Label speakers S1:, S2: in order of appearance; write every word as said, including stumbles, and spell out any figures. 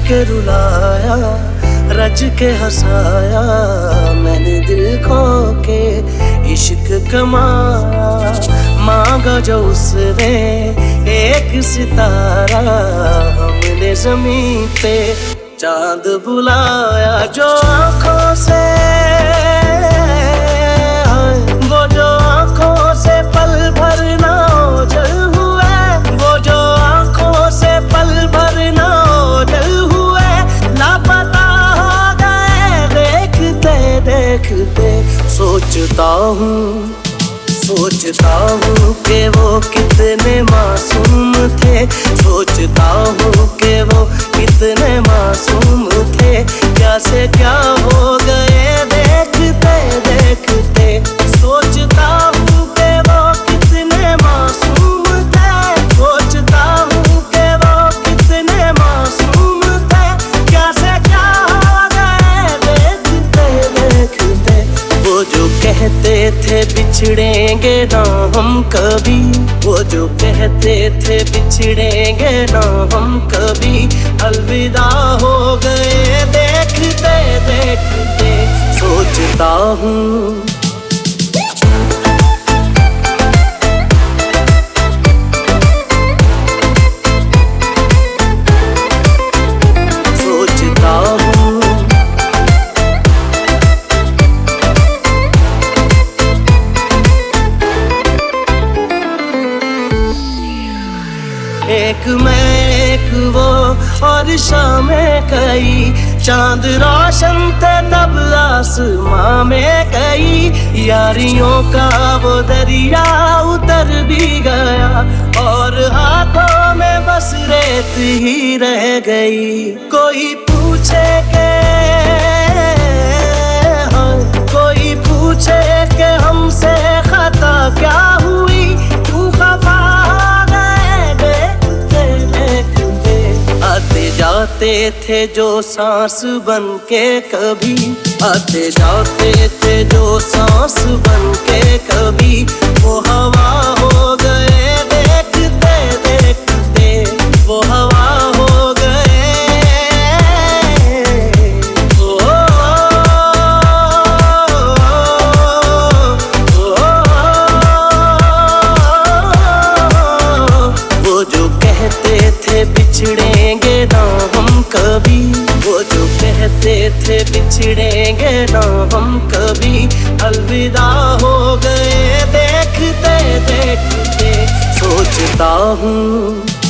S1: के रुलाया, रज के हंसाया, मैंने दिल खो के इश्क कमाया। मांगा जो उसने एक सितारा, हमने जमीन पे चांद बुलाया। जो आंखों से वो जो आंखों से पल भर ना ओझल हुए, वो जो आंखों से पल भर ना ओझल हुए, लापता हो गए देखते देखते। सोचता हूँ सोचता हूँ कि वो कितने मासूम थे, सोचता हूँ कि वो कितने मासूम थे। क्या से क्या हो गए देखते देखते। सोचता हूँ कि वो कितने मासूम थे, सोचता हूँ कि वो कितने मासूम थे। क्या से क्या हो गए देखते देखते। वो जो कहते थे बिछड़ेंगे ना हम कभी, वो जो कहते थे बिछड़ेंगे ना हम कभी, अलविदा हो गए देखते देखते। सोचता हूँ सोचता हूँ एक मैं एक वो और शामें कई, चांद रोशन थे तब आसमां में कई। यारियों का वो दरिया उतर भी गया, और हाथों में बस रेत ही रह गई। कोई पूछे के कोई पूछे के हमसे खता क्या हुई, क्यों खफा आते जाते थे जो सांस बन के कभी, आते जाते थे जो सांस बन के कभी। वो हवा हो गए देखते देखते, वो हवा हो गए। ओ, ओ, ओ, वो जो कहते थे बिछड़ेंगे ना हम कभी, वो जो कहते थे बिछड़ेंगे ना हम कभी, अलविदा हो गए देखते देखते। सोचता हूँ